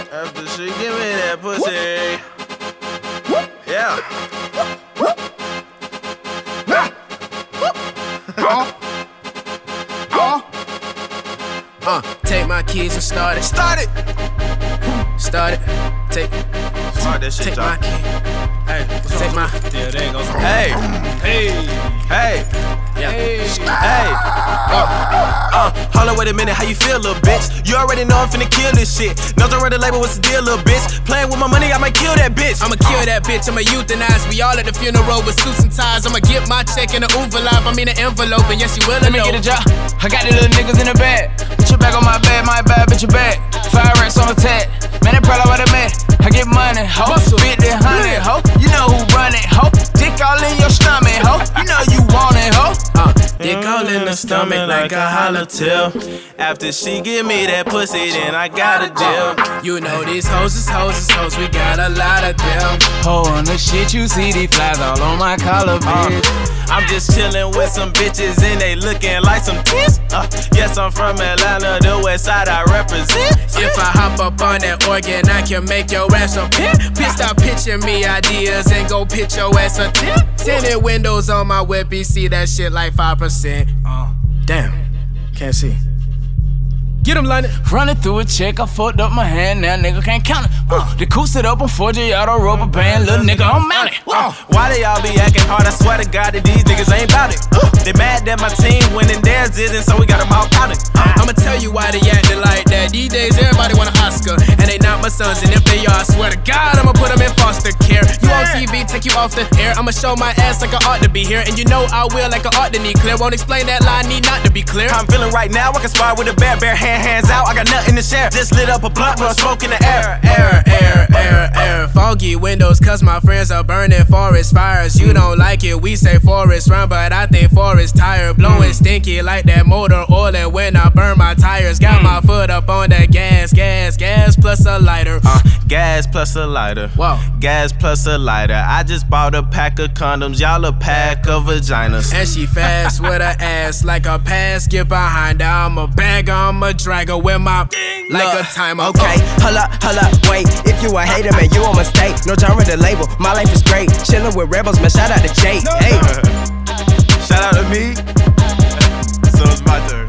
After she give me that pussy. Yeah. Take my keys and start it. Start it. Start it. Take my key. Hey, Take my. yeah, there you go. Hey. Hey. Yeah. Hey. Hold on, wait a minute, how you feel, little bitch? You already know I'm finna kill this shit. Nothing around the label, what's the deal, little bitch? Playing with my money, I might kill that bitch. I'ma kill that bitch, I'ma euthanize. We all at the funeral with suits and ties. I'ma get my check in the envelope, I mean an envelope, and yes, you will. Let me get a job. I got the little niggas in the bag. Put your back on my bed, my bad, bitch, your back. 5 racks on the tag. Man, that probably what I met. I get money, ho. 50, 100, ho. You know who run it, ho. Dick all in your stomach, ho. You know you want it, ho. Dick all in the stomach like a holler till. After she give me that pussy, then I got a deal. You know these hoes is hoes, we got a lot of them. Ho, on the shit you see, these flies all on my collar, bitch. I'm just chillin' with some bitches and they looking like some tits. Yes, I'm from Atlanta, the west side I represent. If I hop up on that organ, I can make your ass a pimp. Bitch, stop pitching me ideas and go pitch your ass a tip. Tinted windows on my whip, you see that shit like 5%. Damn, can't see. Get him, London. Running through a check, I fucked up my hand, now nigga can't count it. The coupe sit up on 4G auto rubber band, little nigga, I'm mounted. Why they all be acting hard? I swear to God that these niggas ain't bout it. They mad that my team winning, theirs isn't, so we got them all counted. I'ma tell you why they acting like that. These days everybody want an Oscar, and they not my sons. And if they are, I swear to God, I'ma put them in foster care. You on TV, take you off the air. I'ma show my ass like I ought to be here, and you know I will like I ought to need clear. Won't explain that line, need not to be clear. I'm feeling right now, I can spar with a bare hands out. I got nothing to share. Just lit up a blunt, blowing smoke in the air. Air. Foggy windows, cause my friends are burning forest fires. You don't like it, we say forest run, but I think forest tired. Blowing stinky like that motor oil, and when I burn my tires, got my foot up on that gas plus a lighter. Gas plus a lighter. Whoa. Gas plus a lighter. I just bought a pack of condoms, y'all a pack of vaginas. And she fast with her ass like a pass. Get behind her, I'm a bag, I'm a dragger with my like a timer. Okay, hold up, wait. If you a hater, man, you a mistake. No genre to label, my life is great. Chillin' with rebels, man, shout out to Jake. Hey. Shout out to me. So it's my turn.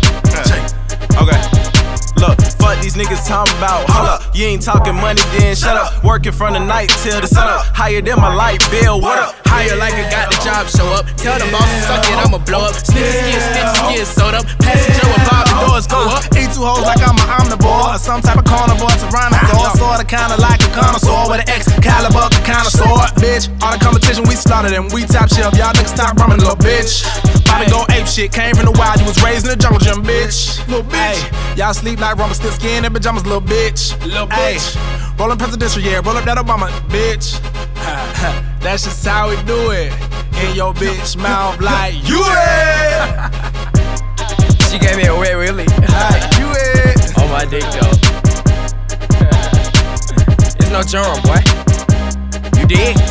Okay. Look, fuck these niggas talking about. Hold up, you ain't talking money, then shut up. Working from the night till the sun up. Higher than my light bill, what up? Higher like I got the job, show up. Tell the boss to suck it, I'ma blow up. Snitches get sewed up. Passenger with Bob, the doors go up. Eat 2 hoes like I'm an omnivore, or some type of carnivore, tyrannosaur. Sorta kinda like a connoisseur with an Excalibur kind of sword. Bitch, all the competition we slaughtered them. We top shelf, y'all niggas stop rumming, little bitch. Bobby go ape shit, came from the wild, you was raised in the jungle gym, bitch. Little bitch. Ay, y'all sleep like rumble, still skin in pajamas, little bitch. Little bitch. Ay, rollin' presidential, yeah, roll up that Obama, bitch. That's just how we do it. In your bitch mouth like you it. She gave me a wet willy. Like you it. On my dick though. It's no genre, boy. You dig?